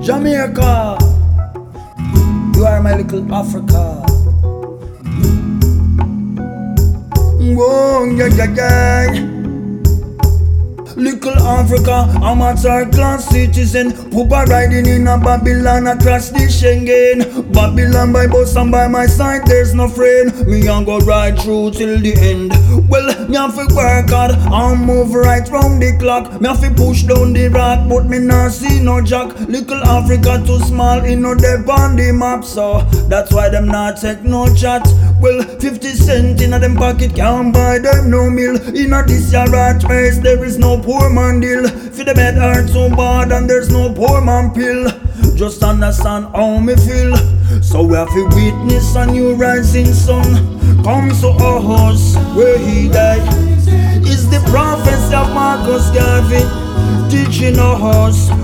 Jamaica, you are my little Africa. Whoa, yeah, yeah, yeah. Little Africa, I'm a third class citizen. Poopa riding in a Babylon across the Schengen. Babylon by bus and by my side there's no friend. Me and go ride through till the end. Well, me have to work hard and move right round the clock. Me have to push down the rock, but me not see no jack. Little Africa too small, it no dep on the map, so that's why them not take no chat. Well, 50 cent in a them pocket can't buy them no meal. In a this year rat race there is no poor man deal. For the bed hurt so bad and there's no poor man pill. Just understand how me feel. So we have to witness a new rising sun. Come to us where he died. Is the prophecy of Marcus Garvey teaching us